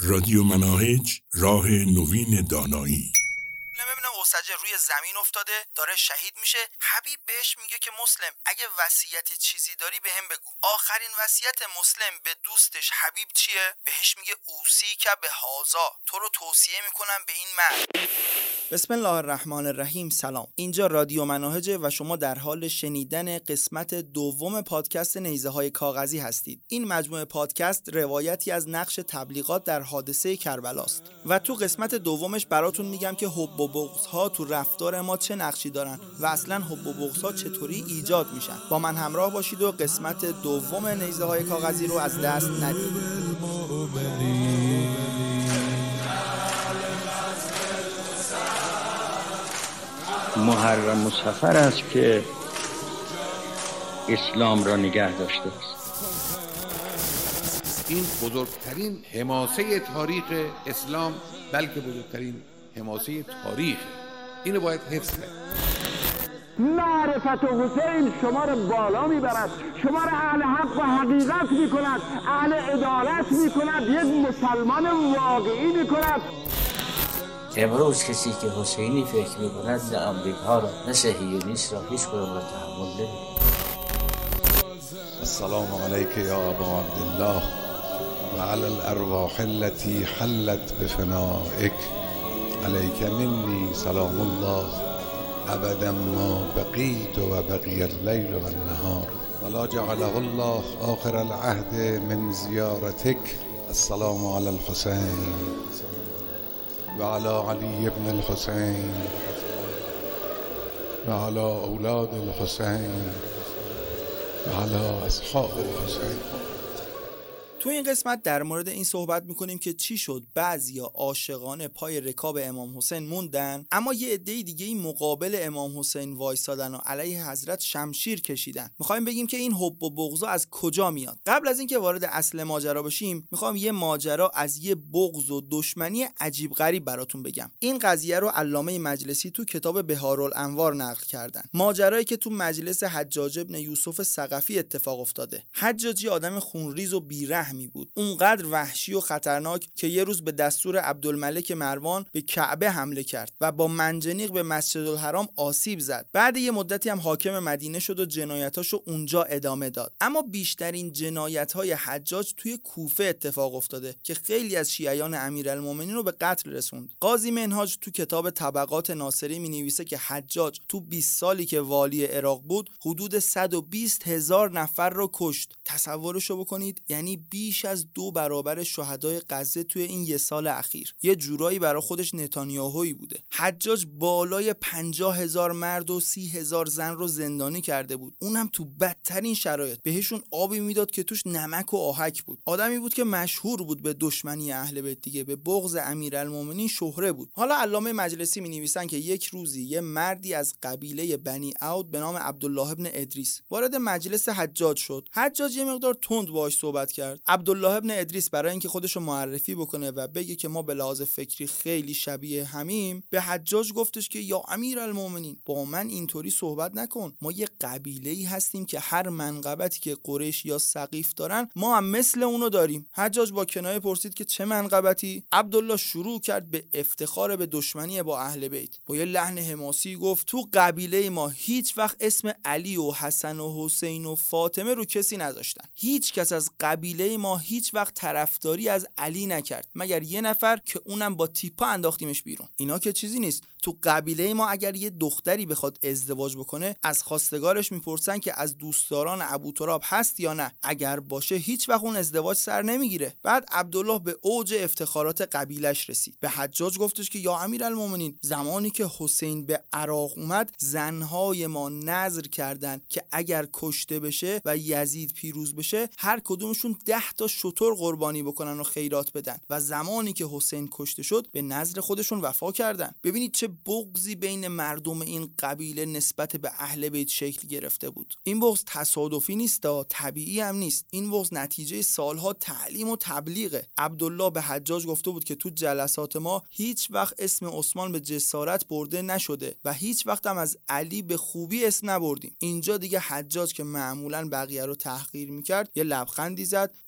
رادیو مناهج، راه نوین دانایی. ببینه اوسجه روی زمین افتاده داره شهید میشه. حبیب بهش میگه که مسلم اگه وصیت چیزی داری بهم بگو. آخرین وصیت مسلم به دوستش حبیب چیه؟ بهش میگه اوصیک به هذا، تو رو توصیه میکنم به این مرد. بسم الله الرحمن الرحیم. سلام، اینجا رادیو مناهجه و شما در حال شنیدن قسمت دوم پادکست نیزه های کاغذی هستید. این مجموعه پادکست روایتی از نقش تبلیغات در حادثه کربلاست و تو قسمت دومش براتون میگم که حب و بغض ها تو رفتار ما چه نقشی دارن و اصلا حب و بغض ها چطوری ایجاد میشن. با من همراه باشید و قسمت دوم نیزه های کاغذی رو از دست ندید. محرم و صفر است که اسلام را نگه داشته است. این بزرگترین حماسه تاریخ اسلام، بلکه بزرگترین حماسه تاریخ، اینو باید حفظ کرد. معرفت حسین شما رو بالا میبرد، شما رو اهل حق و حقیقت میکند، اهل عدالت میکند، یک مسلمان واقعی میکند. امروز کسی که حسینی فکر میکند نه امریکا را نه صهیونیست را هیچ کدام را تحمل نمی‌کند. السلام علیک یا ابا عبدالله و علی الارواح التي حلت بفنائک، علیک منی سلام الله ابدا ما بقیت و بقی اللیل و النهار ولا جعله الله آخر العهد من زیارتک. السلام علی الحسین و علی علی ابن الحسین و علی اولاد الحسین و علی اصحاب الحسین. تو این قسمت در مورد این صحبت میکنیم که چی شد بعضیا عاشقانه پای رکاب امام حسین موندن، اما یه عده دیگه این مقابل امام حسین وایسادن و علیه حضرت شمشیر کشیدن. میخوایم بگیم که این حب و بغض از کجا میاد. قبل از اینکه وارد اصل ماجرا بشیم، میخوام یه ماجرا از یه بغض و دشمنی عجیب غریب براتون بگم. این قضیه رو علامه مجلسی تو کتاب بهارالانوار نقل کردن. ماجرایی که تو مجلس حجاج ابن یوسف ثقفی اتفاق افتاده. حجاجی آدم خونریز و بی‌رحم بود، اونقدر وحشی و خطرناک که یه روز به دستور عبدالملک مروان به کعبه حمله کرد و با منجنیق به مسجدالحرام آسیب زد. بعد یه مدتی هم حاکم مدینه شد و جنایتاشو اونجا ادامه داد. اما بیشترین جنایت‌های حجاج توی کوفه اتفاق افتاده که خیلی از شیعیان امیرالمومنین رو به قتل رسوند. قاضی منهاج تو کتاب طبقات ناصری می‌نویسه که حجاج تو 20 سالی که والی عراق بود حدود 120,000 نفر رو کشت. تصورشو بکنید، یعنی بیش از 2 برابر شهدای غزه توی این یه سال اخیر. یه جورایی برای خودش نتانیاهویی بوده. حجاج بالای 50,000 مرد و 30,000 زن رو زندانی کرده بود، اونم تو بدترین شرایط. بهشون آبی میداد که توش نمک و آهک بود. آدمی بود که مشهور بود به دشمنی اهل بیت دیگه، به بغض امیرالمومنین شهره بود. حالا علامه مجلسی می‌نویسن که یک روزی یه مردی از قبیله بنی عود به نام عبدالله ابن ادریس وارد مجلس حجاج شد. حجاج یه مقدار تند باهاش صحبت کرد. عبدالله ابن ادریس برای اینکه خودشو معرفی بکنه و بگه که ما به لحاظ فکری خیلی شبیه همیم، به حجاج گفتش که یا امیرالمومنین با من اینطوری صحبت نکن، ما یه قبیله‌ای هستیم که هر منقبتی که قریش یا ثقیف دارن ما هم مثل اونو داریم. حجاج با کنایه پرسید که چه منقبتی؟ عبدالله شروع کرد به افتخار به دشمنی با اهل بیت. با یه لحن حماسی گفت تو قبیله ما هیچ وقت اسم علی و حسن و حسین و فاطمه رو کسی نذاشتن. هیچ کس از قبیله ما هیچ وقت طرفداری از علی نکرد مگر یه نفر که اونم با تیپا انداختیمش بیرون. اینا که چیزی نیست. تو قبیله ما اگر یه دختری بخواد ازدواج بکنه از خواستگارش میپرسن که از دوستداران ابوتراب هست یا نه. اگر باشه هیچ وقت اون ازدواج سر نمیگیره. بعد عبدالله به اوج افتخارات قبیلش رسید. به حجاج گفتش که یا امیرالمومنین، زمانی که حسین به عراق اومد زنهای ما نذر کردن که اگر کشته بشه و یزید پیروز بشه هر کدومشون 10 تا شتر قربانی بکنن و خیرات بدن و زمانی که حسین کشته شد به نظر خودشون وفا کردن. ببینید چه بغضی بین مردم این قبیله نسبت به اهل بیت شکل گرفته بود. این بغض تصادفی نیست، طبیعی هم نیست. این بغض نتیجه سالها تعلیم و تبلیغه. عبدالله به حجاج گفته بود که تو جلسات ما هیچ وقت اسم عثمان به جسارت برده نشده و هیچ وقت هم از علی به خوبی اسم نبردیم. اینجا دیگه حجاج که معمولا بقیه رو تحقیر میکرد یه لبخندی زد،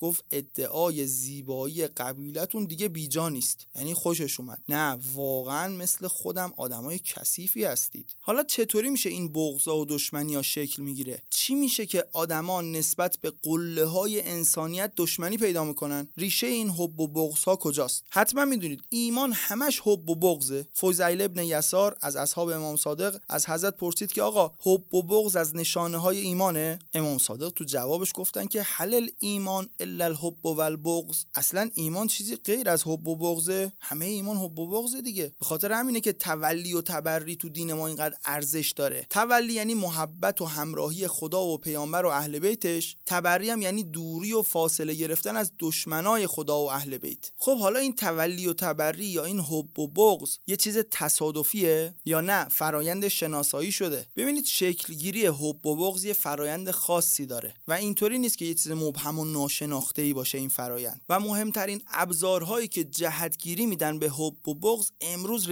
گفت ادعای زیبایی قبیلتون دیگه بیجا نیست، یعنی خوشش اومد. نه واقعا مثل خودم آدمای کثیفی هستید. حالا چطوری میشه این بغضا و دشمنی‌ها شکل میگیره؟ چی میشه که آدما نسبت به قله‌های انسانیت دشمنی پیدا میکنن؟ ریشه این حب و بغض‌ها کجاست؟ حتما میدونید ایمان همش حب و بغضه. فضیل ابن یسار از اصحاب امام صادق از حضرت پرسید که آقا حب و بغض از نشانه‌های ایمانه؟ امام صادق تو جوابش گفتن که حلل ایمان الا الحب والبغض. اصلا ایمان چیزی غیر از حب و بغضه؟ همه ایمان حب و بغضه دیگه. به خاطر همینه که تولی و تبری تو دین ما اینقدر ارزش داره. تولی یعنی محبت و همراهی خدا و پیامبر و اهل بیتش، تبری هم یعنی دوری و فاصله گرفتن از دشمنای خدا و اهل بیت. خب حالا این تولی و تبری یا این حب و بغض یه چیز تصادفیه یا نه فرایند شناسایی شده؟ ببینید شکلگیری حب و بغض یه فرایند خاصی داره و اینطوری نیست که یه چیز مبهم و ناشناخته‌ای باشه این فرایند. و مهمترین ابزارهایی که جهتگیری میدن به حب و بغض امروز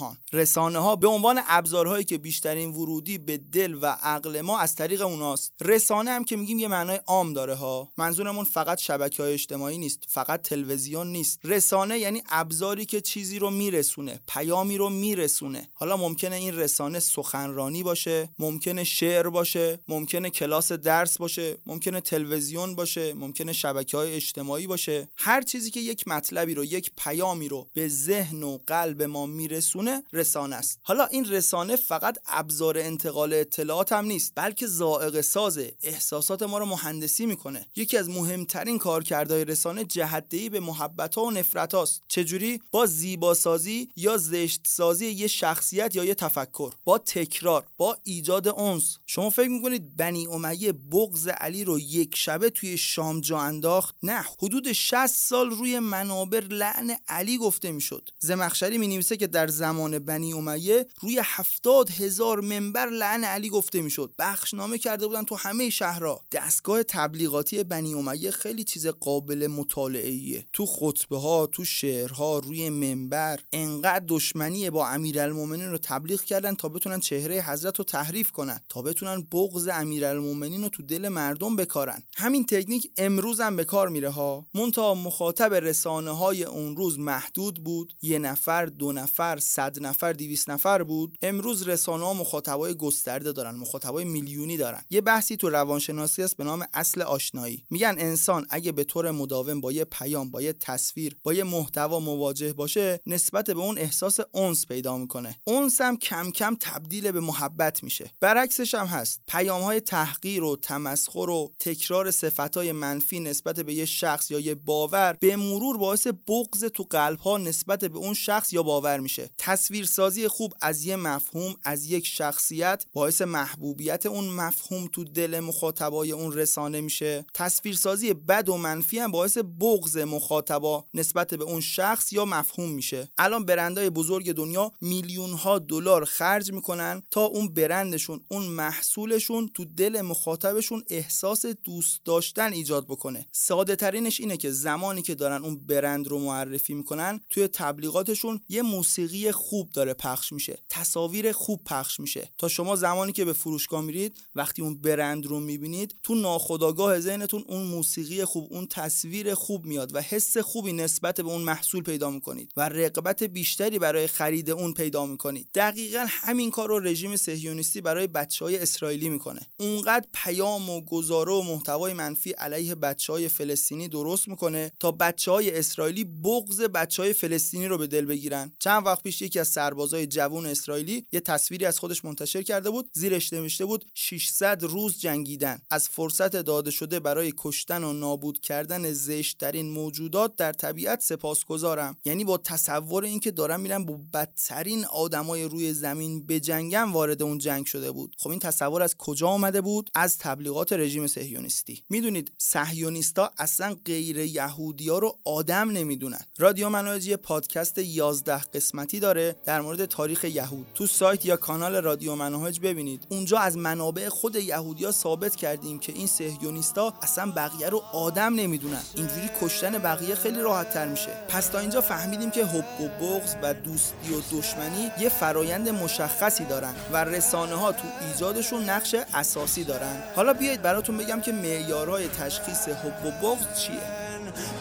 رسانه ها به عنوان ابزارهایی که بیشترین ورودی به دل و عقل ما از طریق اوناست. رسانه هم که میگیم یه معنای عام داره ها، منظورمون فقط شبکه‌های اجتماعی نیست، فقط تلویزیون نیست. رسانه یعنی ابزاری که چیزی رو میرسونه، پیامی رو میرسونه. حالا ممکنه این رسانه سخنرانی باشه، ممکنه شعر باشه، ممکنه کلاس درس باشه، ممکنه تلویزیون باشه، ممکنه شبکه‌های اجتماعی باشه. هر چیزی که یک مطلبی رو، یک پیامی رو به ذهن و قلب ما میرسونه رسانه است. حالا این رسانه فقط ابزار انتقال اطلاعات هم نیست، بلکه ذائقه ساز احساسات ما رو مهندسی میکنه. یکی از مهمترین کارکردهای رسانه جهت‌دهی به محبت‌ها و نفرت‌هاست. چجوری؟ با زیباسازی یا زشت‌سازی یه شخصیت یا یه تفکر، با تکرار، با ایجاد انس. شما فکر میکنید بنی امیه بغض علی رو یک شبه توی شام جا انداخت؟ نه، حدود 60 سال روی منابر لعن علی گفته میشد. زمخشری مینویسه که در زمان بنی امیه روی 70,000 منبر لعن علی گفته میشد. بخشنامه کرده بودن تو همه شهرها. دستگاه تبلیغاتی بنی امیه خیلی چیز قابل مطالعه‌ایه. تو خطبه ها، تو شعرها، روی منبر انقدر دشمنی با امیرالمومنین رو تبلیغ کردن تا بتونن چهره حضرت رو تحریف کنن، تا بتونن بغض امیرالمومنین رو تو دل مردم بکارن. همین تکنیک امروز هم به کار میره ها. منتها مخاطب رسانه های اون روز محدود بود. 1 نفر، 2 نفر، 100 نفر، 200 نفر بود. امروز رسانه ها مخاطبای گسترده دارن، مخاطبای میلیونی دارن. یه بحثی تو روانشناسی است به نام اصل آشنایی. میگن انسان اگه به طور مداوم با یه پیام، با یه تصویر، با یه محتوا مواجه باشه، نسبت به اون احساس انس پیدا میکنه. انس هم کم کم تبدیل به محبت میشه. برعکسش هم هست. پیام‌های تحقیر و تمسخر و تکرار صفات‌های منفی نسبت به یه شخص یا یه باور به مرور باعث بغض تو قلب‌ها نسبت به اون شخص یا باور میشه. تصویرسازی خوب از یه مفهوم، از یک شخصیت باعث محبوبیت اون مفهوم تو دل مخاطبای اون رسانه میشه. تصویرسازی بد و منفی هم باعث بغض مخاطبا نسبت به اون شخص یا مفهوم میشه. الان برندهای بزرگ دنیا میلیون‌ها دلار خرج میکنن تا اون برندشون، اون محصولشون تو دل مخاطبشون احساس دوست داشتن ایجاد بکنه. ساده ترینش اینه که زمانی که دارن اون برند رو معرفی میکنن، توی تبلیغاتشون یه موسیقی خوب داره پخش میشه، تصاویر خوب پخش میشه، تا شما زمانی که به فروشگاه میرید، وقتی اون برند رو میبینید، تو ناخودآگاه ذهنتون اون موسیقی خوب، اون تصویر خوب میاد و حس خوبی نسبت به اون محصول پیدا میکنید و رغبت بیشتری برای خرید اون پیدا میکنید. دقیقاً همین کار رو رژیم صهیونیستی برای بچهای اسرائیلی میکنه. اونقدر پیام و گزاره و محتوای منفی علیه بچهای فلسطینی درست میکنه تا بچهای اسرائیلی بغض بچهای فلسطینی رو به دل بگیرن. چند وقت پیش یکی از سربازای جوان اسرائیلی یه تصویری از خودش منتشر کرده بود، زیرش نوشته بود 600 روز جنگیدن، از فرصت داده شده برای کشتن و نابود کردن زشت‌ترین موجودات در طبیعت سپاسگزارم. یعنی با تصور اینکه دارن میرن با بدترین آدمای روی زمین بجنگن وارد اون جنگ شده بود. خب این تصور از کجا آمده بود؟ از تبلیغات رژیم صهیونیستی. میدونید صهیونیستا اصلا غیر یهودیا رو آدم نمیدونن. رادیو مناهج پادکست 11 قسمتی داره در مورد تاریخ یهود. تو سایت یا کانال رادیو مناهج ببینید. اونجا از منابع خود یهودیا ثابت کردیم که این صهیونیستا اصلا بقیه رو آدم نمیدونن. اینجوری کشتن بقیه خیلی راحت تر میشه. پس تا اینجا فهمیدیم که حب و بغض و دوستی و دشمنی یه فرایند مشخصی دارن و رسانه ها تو ایجادشون نقش اساسی دارن. حالا بیایید براتون بگم که معیارهای تشخیص حب و بغض چیه.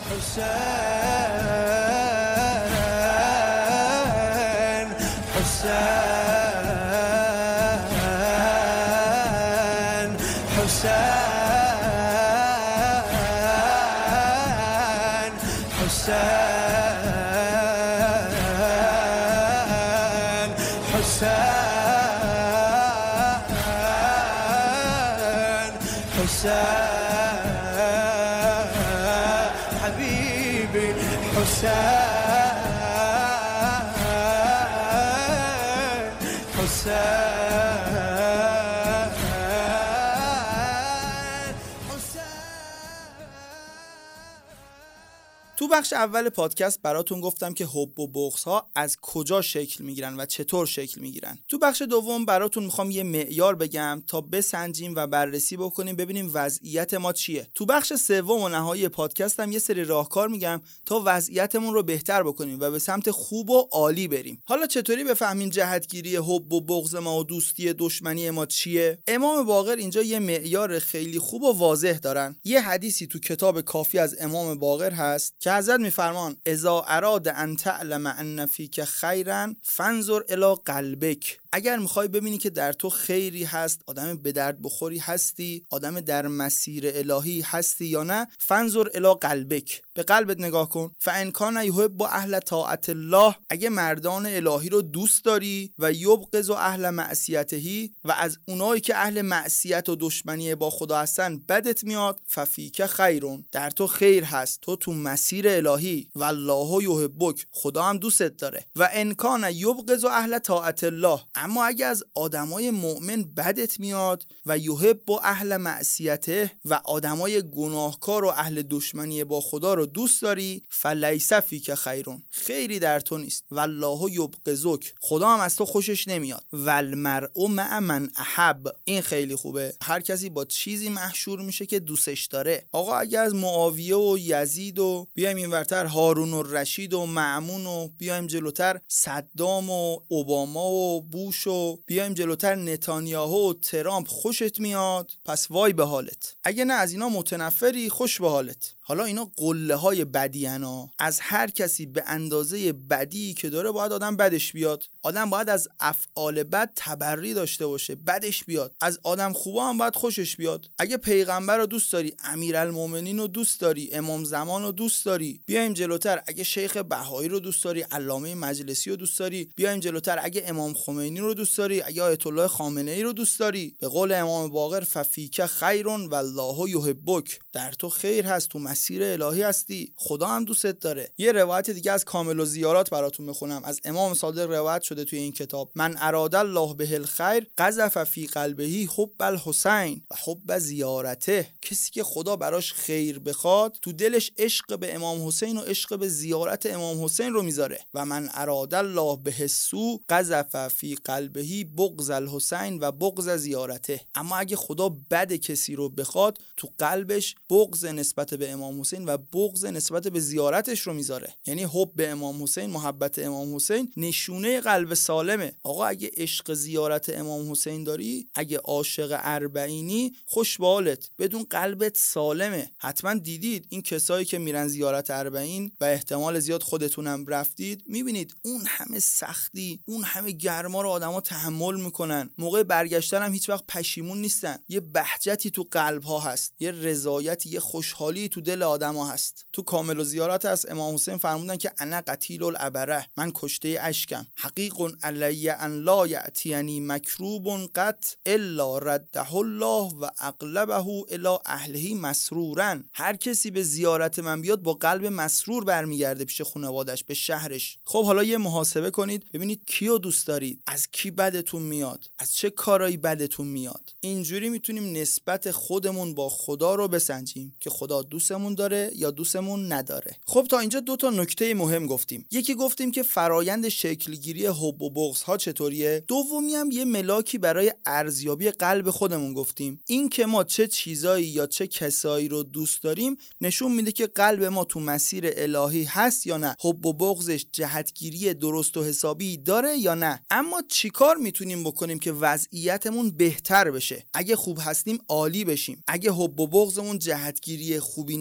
حبيبي حسين تو بخش اول پادکست براتون گفتم که حب و بغض ها از کجا شکل میگیرن و چطور شکل میگیرن. تو بخش دوم براتون میخوام یه معیار بگم تا بسنجیم و بررسی بکنیم ببینیم وضعیت ما چیه. تو بخش سوم و نهایی پادکستم یه سری راهکار میگم تا وضعیتمون رو بهتر بکنیم و به سمت خوب و عالی بریم. حالا چطوری بفهمیم جهتگیری حب و بغض ما و دوستی دشمنی ما چیه؟ امام باقر اینجا یه معیار خیلی خوب و واضح دارن. یه حدیثی تو کتاب کافی از امام باقر هست که حضرت میفرمان اذا اراد ان تعلم ان فیک خیرا فانظر الی قلبک. اگر میخوای ببینی که در تو خیری هست، آدم به درد بخوری هستی، آدم در مسیر الهی هستی یا نه، فانظر الی قلبک، به قلبت نگاه کن. فان کان یحب اهل طاعت الله، اگه مردان الهی رو دوست داری، و یبغض اهل معصیته، و از اونایی که اهل معصیت و دشمنی با خدا هستن بدت میاد، ففیک خیرون، در تو خیر هست، تو مسیر الهی، والله یحبک، خدا هم دوستت داره. و ان کان یبغض اهل طاعت الله، اما اگه از آدمای مؤمن بدت میاد، و یحب اهل معصیته، و آدمای گناهکار و اهل دشمنی با خدا رو دوست داری، فلیس فیک خیرون، خیری در تو نیست. والله یبغضک، خدا هم از تو خوشش نمیاد. والمرء مع من احب، این خیلی خوبه، هر کسی با چیزی محشور میشه که دوستش داره. آقا اگه از معاویه و یزید و بیایم اینورتر هارون و رشید و مأمون و بیایم جلوتر صدام و اوباما و بوش و بیایم جلوتر نتانیاهو و ترامپ خوشت میاد، پس وای به حالت. اگه نه از اینا متنفری، خوش به حالت. حالا اینا قله های بدی هنا. از هر کسی به اندازه بدی که داره باید آدم بدش بیاد. آدم باید از افعال بد تبری داشته باشه، بدش بیاد. از آدم خوبا هم باید خوشش بیاد. اگه پیغمبر رو دوست داری، امیرالمومنین رو دوست داری، امام زمان رو دوست داری، بیایم جلوتر اگه شیخ بهایی رو دوست داری، علامه مجلسی رو دوست داری، بیایم جلوتر اگه امام خمینی رو دوست داری، اگه آیت الله خامنه ای رو دوست داری، به قول امام باقر ففیک خیرون والله یحبک، در تو خیر هست، تو مسیر الهی هستی، خدا هم دوستت داره. یه روایت دیگه از کامل الزیارات براتون میخونم، از امام صادق روایت شده توی این کتاب: من اراد الله به الخیر قذف فی قلبه حب الحسین و حب زیارته. کسی که خدا براش خیر بخواد، تو دلش عشق به امام حسین و عشق به زیارت امام حسین رو میذاره. و من اراد الله به السوء قذف فی قلبه بغض الحسین و بغض زیارته. اما اگه خدا بد کسی رو بخواد، تو قلبش بغض نسبت به امام حسین و بغض نسبت به زیارتش رو میذاره. یعنی حب به امام حسین، محبت امام حسین نشونه قلب سالمه. آقا اگه عشق زیارت امام حسین داری، اگه عاشق اربعینی، خوش به حالت، بدون قلبت سالمه. حتما دیدید این کسایی که میرن زیارت اربعین و احتمال زیاد خودتونم رفتید، میبینید اون همه سختی، اون همه گرما رو آدما تحمل میکنن، موقع برگشتن هم هیچ وقت پشیمون نیستن. یه بهجتی تو قلب ها هست، یه رضایتی، یه خوشحالی تو دل آدما هست. تو کامل الزیارات از امام حسین فرمودن که انا قتیل العبره، من کشته اشکم، حقیق علی ان لا یاتینی مکروب قط الا رده الله و اقلبه الی اهله مسرورا. هر کسی به زیارت من بیاد با قلب مسرور برمیگرده پیش خانواده‌اش، به شهرش. خب حالا یه محاسبه کنید ببینید کیو دوست دارید، از کی بدتون میاد، از چه کارایی بدتون میاد. اینجوری میتونیم نسبت خودمون با خدا رو بسنجیم که خدا دوستمون داره یا دوستمون نداره. خب تا اینجا دو تا نکته مهم گفتیم. یکی گفتیم که فرایند شکلگیری حب و بغض ها چطوریه. دومی هم یه ملاکی برای ارزیابی قلب خودمون گفتیم. این که ما چه چیزایی یا چه کسایی رو دوست داریم نشون میده که قلب ما تو مسیر الهی هست یا نه، حب و بغضش جهتگیری درست و حسابی داره یا نه. اما چیکار میتونیم بکنیم که وضعیتمون بهتر بشه؟ اگه خوب هستیم عالی بشیم، اگه حب و بغضمون جهتگیری خوبی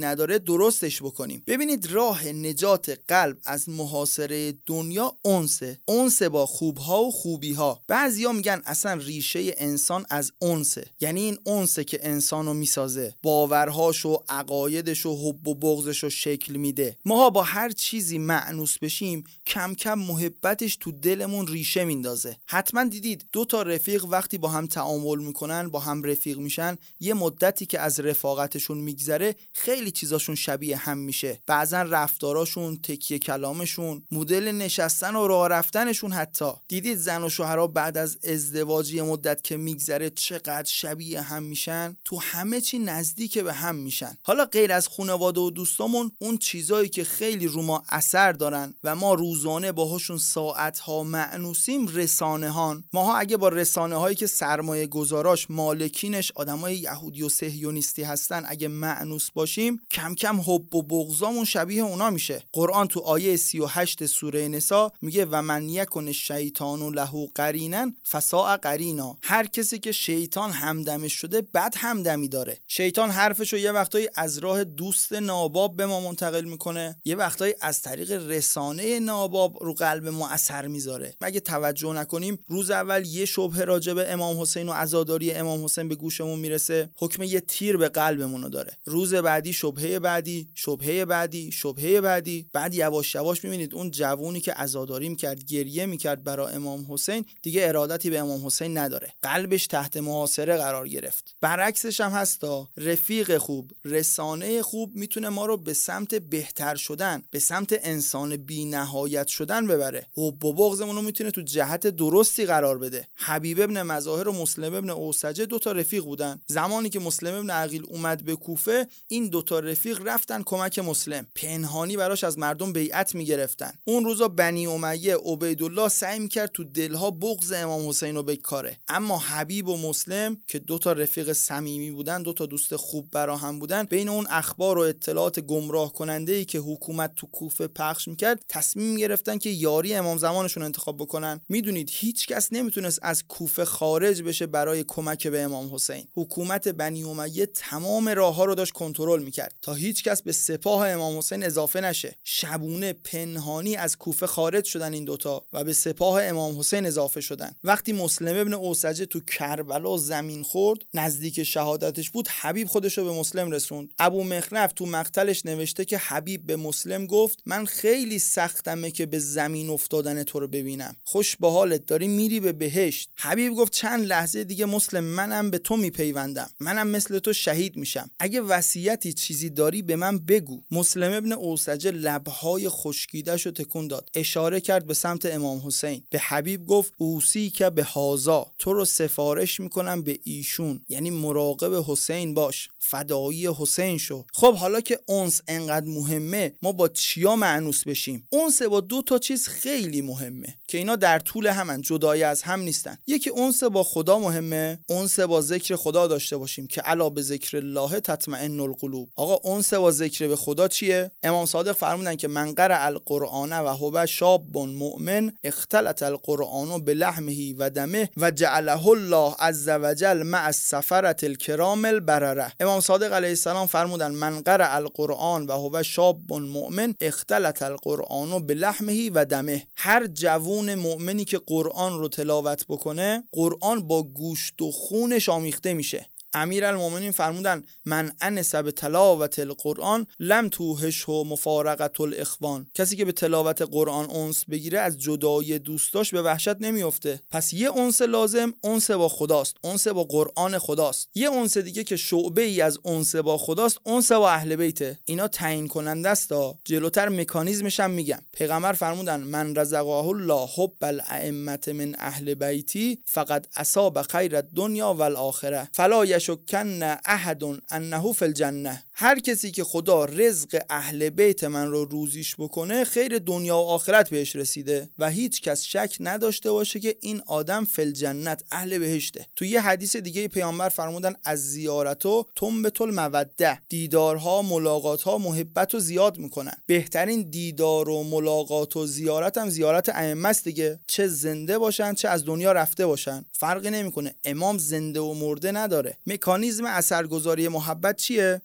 نداره درستش بکنیم. ببینید راه نجات قلب از محاصره دنیا انس با خوبها و خوبیها. بعضیا میگن اصلا ریشه انسان از انسه، یعنی این انسه که انسانو میسازه، باورهاش و عقایدش و حب و بغضش رو شکل میده. ماها با هر چیزی مأنوس بشیم کم کم محبتش تو دلمون ریشه میندازه. حتما دیدید دو تا رفیق وقتی با هم تعامل میکنن، با هم رفیق میشن، یه مدتی که از رفاقتشون میگذره خیلی چیزاشون شبیه هم میشه. بعضا رفتاراشون، تکیه کلامشون، مدل نشستن و راه رفتنشون. حتی دیدید زن و شوهرها بعد از ازدواج یه مدت که میگذره چقدر شبیه هم میشن، تو همه چی نزدیک به هم میشن. حالا غیر از خانواده و دوستامون، اون چیزایی که خیلی رو ما اثر دارن و ما روزانه باهاشون ساعتها مأنوسیم، رسانه هان. ماها اگه با رسانه هایی که سرمایه گذاراش مالکینش آدمای یهودی و صهیونیستی هستن اگه مأنوس باشیم، کم کم حب و بغضامون شبیه اونا میشه. قرآن تو آیه 38 سوره نساء میگه و من یکن الشیطان له قرینا فساء قرینا. هر کسی که شیطان همدمش شده بد همدمی داره. شیطان حرفشو یه وقتایی از راه دوست ناباب به ما منتقل میکنه، یه وقتایی از طریق رسانه ناباب رو قلب ما اثر میذاره. مگه توجه نکنیم روز اول یه شبهه راجع به امام حسین و عزاداری امام حسین به گوشمون میرسه، حکم یه تیر به قلبمون رو داره. روز بعدی شبهه بعدی، شبهه بعدی، شبهه بعدی. بعد یواش یواش میبینید اون جوونی که عزاداری میکرد، گریه میکرد برای امام حسین، دیگه ارادتی به امام حسین نداره، قلبش تحت محاصره قرار گرفت. برعکسش هم هستا. رفیق خوب، رسانه خوب میتونه ما رو به سمت بهتر شدن، به سمت انسان بی نهایت شدن ببره. حب و بغضمون رو میتونه تو جهت درستی قرار بده. حبیب ابن مظاهر و مسلم ابن اوسجه دو تا رفیق بودن. زمانی که مسلم ابن عقیل اومد به کوفه، این دو تا رفیق رفتن کمک مسلم، پنهانی براش از مردم بیعت میگرفتن. اون روزا بنی امیه عبیدالله سعی میکرد تو دلها بغض امام حسین رو بکاره، اما حبیب و مسلم که دو تا رفیق صمیمی بودن، دو تا دوست خوب برا هم بودن، بین اون اخبار و اطلاعات گمراه کننده‌ای که حکومت تو کوفه پخش میکرد تصمیم گرفتن که یاری امام زمانشون انتخاب بکنن. میدونید هیچ کس نمیتونست از کوفه خارج بشه برای کمک به امام حسین. حکومت بنی امیه تمام راهها رو داشت کنترل میکرد تا هیچ کس به سپاه امام حسین اضافه نشه. شبونه پنهانی از کوفه خارج شدن این دوتا و به سپاه امام حسین اضافه شدن. وقتی مسلم ابن اوسجه تو کربلا زمین خورد، نزدیک شهادتش بود، حبیب خودشو به مسلم رسوند. ابو مخنف تو مقتلش نوشته که حبیب به مسلم گفت من خیلی سختمه که به زمین افتادن تو رو ببینم، خوش به حالت، داری میری به بهشت. حبیب گفت چند لحظه دیگه مسلم، منم به تو میپیوندم، منم مثل تو شهید میشم، اگه وصیتی چیزی داری به من بگو. مسلم ابن اوسجه لبهای خشکیده‌شو تکون داد، اشاره کرد به سمت امام حسین. به حبیب گفت اوسی که به هازا، تو رو سفارش میکنم به ایشون، یعنی مراقب حسین باش، فدایی حسین شو. خب حالا که انس انقدر مهمه، ما با چیا مأنوس بشیم؟ انس با دو تا چیز خیلی مهمه که اینا در طول همن، جدای از هم نیستن. یکی انس با خدا مهمه، انس با ذکر خدا داشته باشیم که الا به ذکر الله تطمئن القلوب. آقا انس با ذکر به خدا چیه؟ امام صادق فرمودن که من قرأ القرآن و هو شاب مؤمن اختلط القرآن بلحمه و دمه و جعله الله عز وجل مع السفرة الکرام البرره. امام صادق علیه السلام فرمودن من قرأ القرآن و هو شاب مؤمن اختلط القرآن بلحمه و دمه. هر جوون مؤمنی که قرآن رو تلاوت بکنه، قرآن با گوشت و خونش آمیخته میشه. امیرالمومنین فرمودن من انس بتلاوت القرآن لم توهشه مفارقت الاخوان. کسی که به تلاوت قرآن انس بگیره از جدای دوستاش به وحشت نمیفته. پس یه انس لازم انس با خداست، انس با قرآن خداست. یه انس دیگه که شعبه ای از انس با خداست، انس با اهل بیته. اینا تعیین کننده است. جلوتر مکانیزمش هم میگم. پیغمبر فرمودن من رزقه الله حب الائمه من اهل بیتی فقد اصاب خیر الدنیا والآخره فلا یشکن احد انه فی الجنه. هر کسی که خدا رزق اهل بیت من رو روزیش بکنه، خیر دنیا و آخرت بهش رسیده و هیچ کس شک نداشته باشه که این آدم فی الجنت، اهل بهشته. تو یه حدیث دیگه پیامبر فرمودن از زیارتو تنبت الموده، دیدارها، ملاقاتها محبت رو زیاد میکنن. بهترین دیدار و ملاقات و زیارت هم زیارت ائمه است دیگه، چه زنده باشن چه از دنیا رفته باشن، فرقی نمیکنه. امام زنده و مرده نداره. مکانیزم اثرگذاری محبت چیه؟ شاید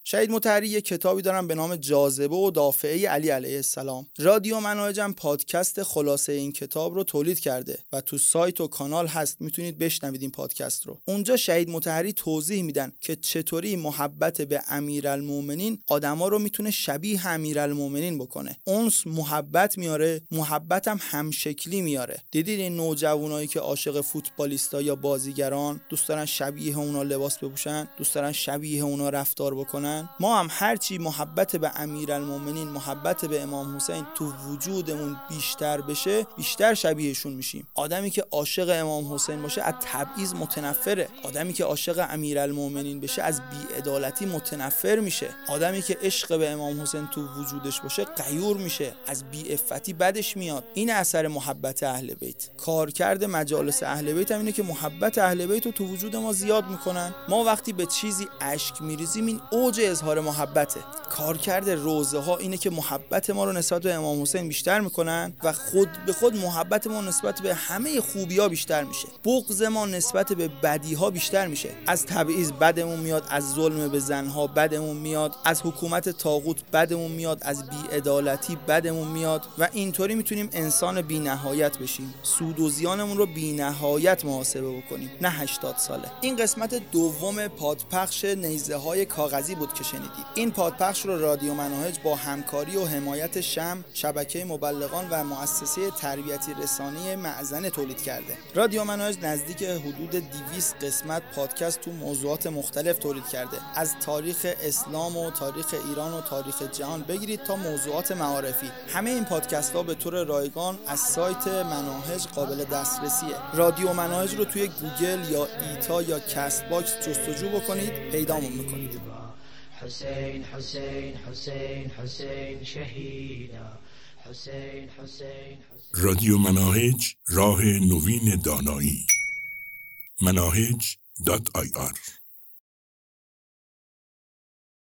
مطهری یک کتابی دارن به نام جاذبه و دافعه علی علیه السلام. رادیو مناهج هم پادکست خلاصه این کتاب رو تولید کرده و تو سایت و کانال هست، میتونید بشنوید این پادکست رو. اونجا شهید مطهری توضیح میدن که چطوری محبت به امیرالمومنین آدما رو میتونه شبیه امیرالمومنین بکنه. اونس محبت میاره، محبت هم همشکلی میاره. دیدید این نوجوانایی که عاشق فوتبالیستا یا بازیگران دوست دارن شبیه اونا لباس بپوشن، دوست دارن شبیه اونا رفتار بکنن؟ ما هم هرچی محبت به امیرالمومنین، محبت به امام حسین تو وجودمون بیشتر بشه، بیشتر شبیهشون میشیم. آدمی که عاشق امام حسین باشه از تبعیض متنفره. آدمی که عاشق امیرالمومنین بشه از بی‌عدالتی متنفر میشه. آدمی که عشق به امام حسین تو وجودش باشه غیور میشه، از بی‌عفتی بدش میاد. این اثر محبت اهل بیت. کارکرد مجالس اهل بیت هم اینه که محبت اهل بیت رو تو وجود ما زیاد میکنن. ما وقتی به چیزی اشک میریزیم این اوج اظهار محبته. کارکرد روزه ها اینه که محبت ما رو نسبت به امام حسین بیشتر میکنن و خود به خود محبت ما نسبت به همه خوبی ها بیشتر میشه. بغض ما نسبت به بدی ها بیشتر میشه. از تبعیض بدمون میاد، از ظلم به زنها بدمون میاد، از حکومت طاغوت بدمون میاد، از بی‌عدالتی بدمون میاد و اینطوری میتونیم انسان بی‌نهایت بشیم. سود و زیانمون رو بی‌نهایت محاسبه بکنیم، نه 80 ساله. این قسمت دوم پادپخش نیزه های کاغذی بود که شنیدید. این پادپخش رو رادیو مناهج با همکاری و حمایت شم، شبکه مبلغان و مؤسسه تربیتی رسانه معزن تولید کرده. رادیو مناهج نزدیک حدود 200 قسمت پادکست تو موضوعات مختلف تولید کرده. از تاریخ اسلام و تاریخ ایران و تاریخ جهان بگیرید تا موضوعات معارفی. همه این پادکست ها به طور رایگان از سایت مناهج قابل دسترسیه. رادیو مناهج رو توی گوگل یا ایتا یا کست باکس جستجو بکنید، پیدامون میکنید. حسین حسین حسین حسین شهیدا حسین حسین. رادیو مناهج، راه نوین دانایی. مناهج.ir